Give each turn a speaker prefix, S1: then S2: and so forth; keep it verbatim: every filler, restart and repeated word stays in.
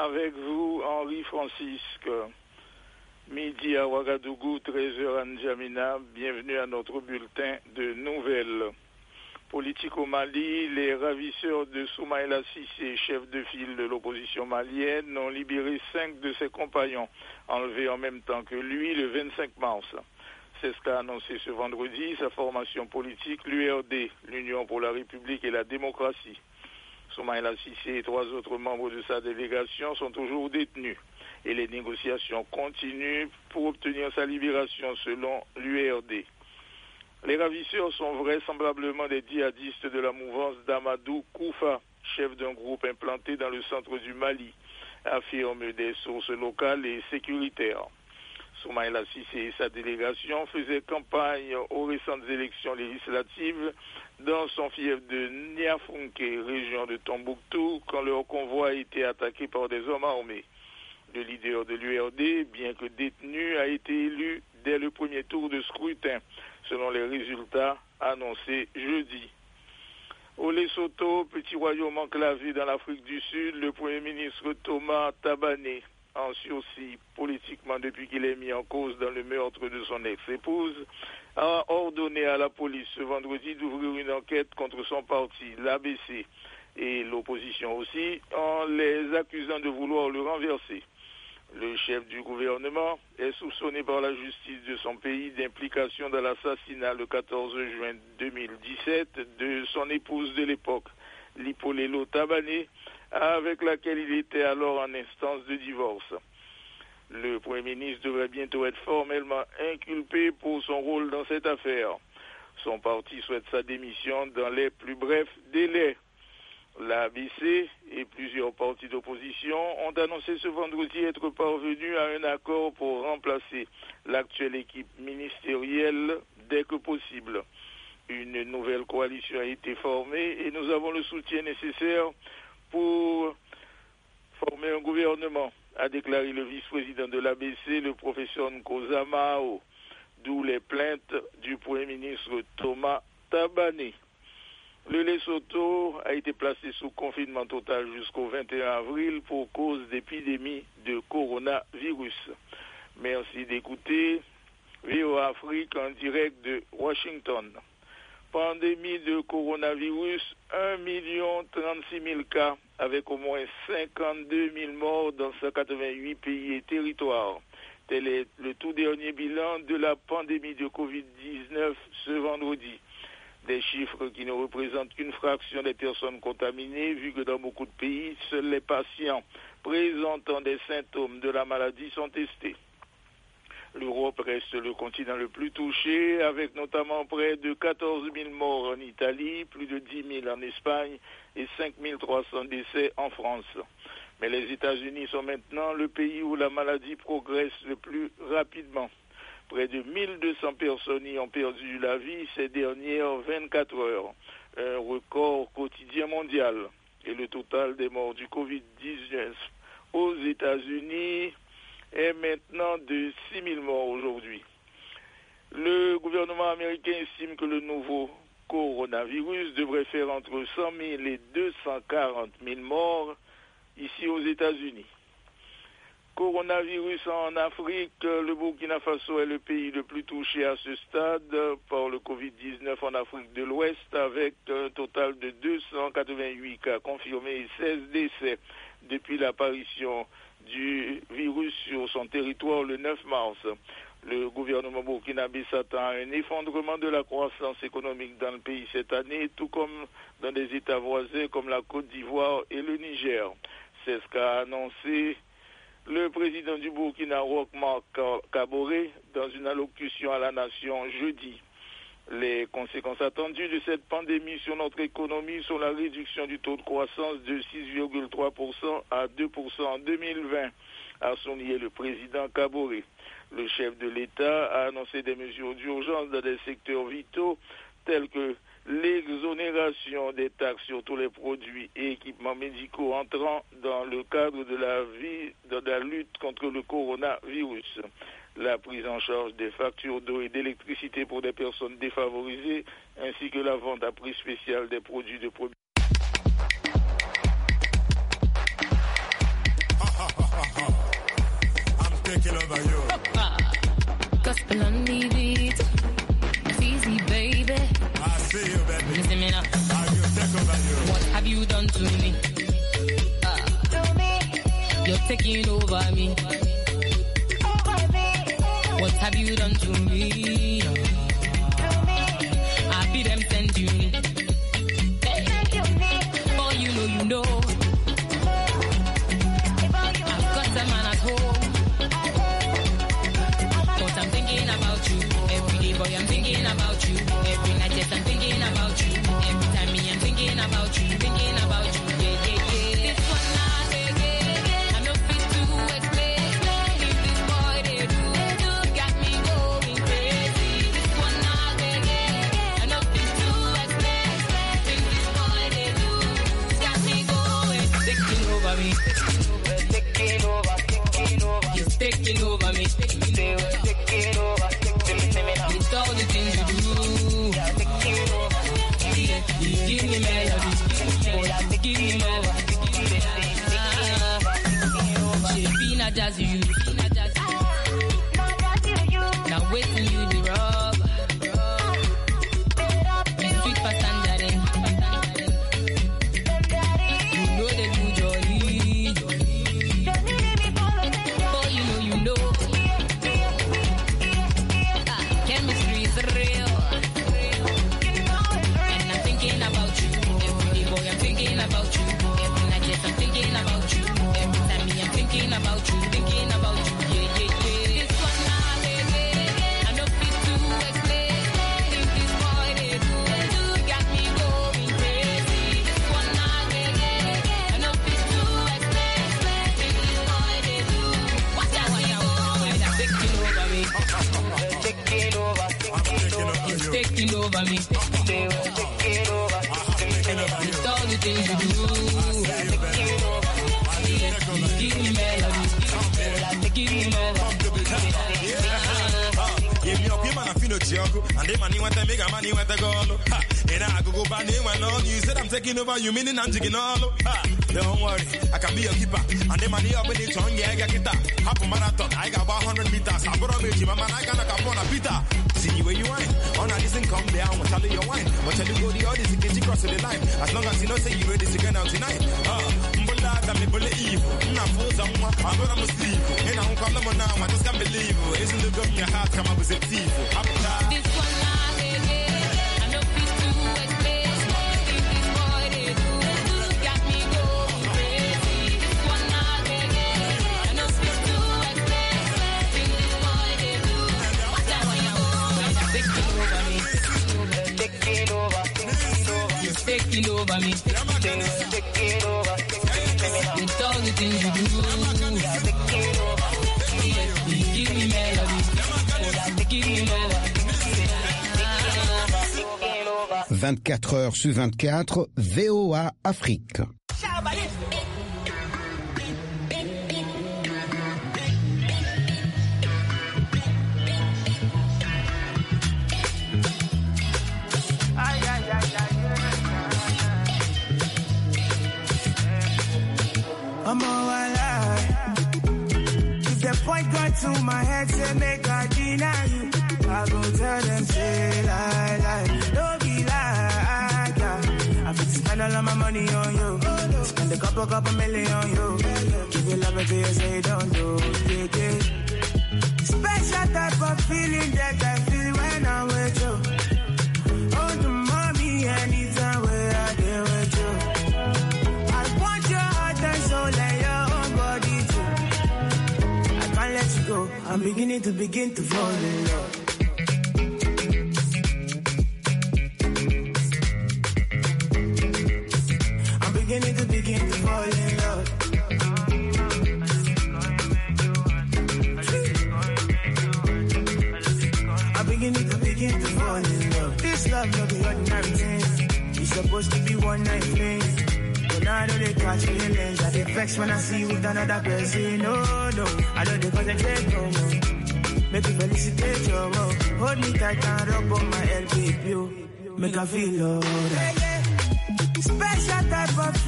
S1: avec vous, Henri Francisque. Midi à Ouagadougou, treize heures à N'Djamena. Bienvenue à notre bulletin de nouvelles. Politique au Mali, les ravisseurs de Soumaïla Cissé, chef de file de l'opposition malienne, ont libéré cinq de ses compagnons, enlevés en même temps que lui le vingt-cinq mars. C'est ce qu'a annoncé ce vendredi sa formation politique, l'U R D, l'Union pour la République et la démocratie. Soumaïla Cissé et trois autres membres de sa délégation sont toujours détenus et les négociations continuent pour obtenir sa libération selon l'U R D. Les ravisseurs sont vraisemblablement des djihadistes de la mouvance d'Amadou Koufa, chef d'un groupe implanté dans le centre du Mali, affirment des sources locales et sécuritaires. Soumaïla Cissé et sa délégation faisaient campagne aux récentes élections législatives dans son fief de Niafunké, région de Tombouctou, quand leur convoi a été attaqué par des hommes armés. Le leader de l'U R D, bien que détenu, a été élu dès le premier tour de scrutin, selon les résultats annoncés jeudi. Au Lesotho, petit royaume enclavé dans l'Afrique du Sud, le Premier ministre Thomas Tabané, en sursis politiquement depuis qu'il est mis en cause dans le meurtre de son ex-épouse, a ordonné à la police ce vendredi d'ouvrir une enquête contre son parti, l'A B C, et l'opposition aussi, en les accusant de vouloir le renverser. Le chef du gouvernement est soupçonné par la justice de son pays d'implication dans l'assassinat le quatorze juin deux mille dix-sept de son épouse de l'époque, Lipolelo Tabané, avec laquelle il était alors en instance de divorce. Le Premier ministre devrait bientôt être formellement inculpé pour son rôle dans cette affaire. Son parti souhaite sa démission dans les plus brefs délais. L'A B C et plusieurs partis d'opposition ont annoncé ce vendredi être parvenus à un accord pour remplacer l'actuelle équipe ministérielle dès que possible. Une nouvelle coalition a été formée et nous avons le soutien nécessaire pour former un gouvernement, a déclaré le vice-président de l'A B C, le professeur Nkoza Mao, d'où les plaintes du Premier ministre Thomas Tabané. Le Lesotho a été placé sous confinement total jusqu'au vingt et un avril pour cause d'épidémie de coronavirus. Merci d'écouter V O A Afrique en direct de Washington. Pandémie de coronavirus, un million trente-six mille cas avec au moins cinquante-deux mille morts dans cent quatre-vingt-huit pays et territoires. Tel est le tout dernier bilan de la pandémie de covid dix-neuf ce vendredi. Des chiffres qui ne représentent qu'une fraction des personnes contaminées, vu que dans beaucoup de pays, seuls les patients présentant des symptômes de la maladie sont testés. L'Europe reste le continent le plus touché, avec notamment près de quatorze mille morts en Italie, plus de dix mille en Espagne et cinq mille trois cents décès en France. Mais les États-Unis sont maintenant le pays où la maladie progresse le plus rapidement. Près de mille deux cents personnes y ont perdu la vie ces dernières vingt-quatre heures, un record quotidien mondial. Et le total des morts du covid dix-neuf aux États-Unis est maintenant de six mille morts aujourd'hui. Le gouvernement américain estime que le nouveau coronavirus devrait faire entre cent mille et deux cent quarante mille morts ici aux États-Unis. Coronavirus en Afrique, le Burkina Faso est le pays le plus touché à ce stade par le covid dix-neuf en Afrique de l'Ouest, avec un total de deux cent quatre-vingt-huit cas confirmés et seize décès depuis l'apparition du virus sur son territoire le neuf mars. Le gouvernement burkinabé s'attend à un effondrement de la croissance économique dans le pays cette année, tout comme dans des États voisins comme la Côte d'Ivoire et le Niger. C'est ce qu'a annoncé le président du Burkina, Roch Marc Kaboré, dans une allocution à la nation jeudi. Les conséquences attendues de cette pandémie sur notre économie sont la réduction du taux de croissance de six virgule trois pour cent à deux pour cent en deux mille vingt, a souligné le président Kaboré. Le chef de l'État a annoncé des mesures d'urgence dans des secteurs vitaux tels que l'exonération des taxes sur tous les produits et équipements médicaux entrant dans le cadre de la, vie, de la lutte contre le coronavirus, la prise en charge des factures d'eau et d'électricité pour des personnes défavorisées, ainsi que la vente à prix spécial des produits de produits.
S2: have you done to me? Uh, you're taking over me. What have you done to me? I be them send you. Hey. Oh, you know, you know. I've got a man at home. But I'm thinking about you. Every day, boy, I'm thinking about you. Every night, yes, I'm thinking about you. Every time, me, I'm thinking about you. Thinking about you. Yeah, yeah, yeah. This one, not again. I'm not fit to explain. If this boy, they do. Got me going crazy. This one, not again. I'm not fit to explain. If this boy, they do. Got me going. Taking over me. Taking over, taking over. He's taking over me. They were taking over. It's all the things you do. You give me melody. Give me melody. She be not just you. Now wait till you the rub. Sweet past tangerine. You know they do jolly. Oh, you know, you know. Ah, chemistry is real. And I'm thinking about you. Every day, boy, I'm thinking about you. Every night, yes, I'm thinking about you. Every time, me, I'm thinking about you. Thinking about you. Yeah, yeah, yeah. This one, nah, baby. I'm not fit to explain. If this boy, they do, they do, got me going crazy. This one, nah, baby. I'm not fit to explain. If this boy, they do, watch out, watch out. They're taking over me. Taking over, taking over. It's taking over me. They were taking over. It's all the things you do. Give me melody. Give me melody.
S3: Give me up, man, I feel no joke. And then money went to make a money went to go. And I go go back in when on you said I'm taking over, you meaning I'm taking all. Don't worry, I can be a keeper. And then money up in the tongue, yeah, I got it. Half a marathon, I got about one hundred meters. I brought me, my man, I got a couple of Peter. See where you wine. On a listen, come down, we'll tell you your wine. But tell you go the audience, you get you cross the line. As long as you know, say you ready to get out tonight. Uh, Mbulaga, me believe. Not for someone, I'm gonna sleep. And I won't call them now, I just can't believe. Isn't the gun in your heart, come up with a thief.
S2: This one, nah, baby. I'm not fit to explain. If this boy, they do, got me going crazy. This one, nah, baby. I'm not fit to explain. If this boy, they do, watch out, watch out. Taking over me. Taking over, taking over. You're taking over me. Taking over. It's all the things you do. Taking over. Give me melody. Give me melody.
S4: vingt-quatre heures sur vingt-quatre, V O A Afrique.
S5: I'm all alive. If the point got to my head, say make I deny you. I go tell them, say lie, lie. Don't be like, yeah. I fit spend all of my money on you. Spend a couple, couple million on you. Give you love until you say don't do, yeah, yeah. Special type of feeling that I feel when I'm with you. Oh, the mommy, anytime where I deal with you. I want your heart and soul and your own body too. I can't let you go. I'm beginning to begin to fall in love. Beginning to begin to fall in love. I'm beginning to begin to fall in love. This love no be ordinary thing. It's supposed to be one night thing. But now I know they catch feelings. I get vexed when I see you with another person. No, no, I know they concentrate no more. Make you felicitate your love. Hold me tight and rub on my L P P. Make I feel alright. Special type of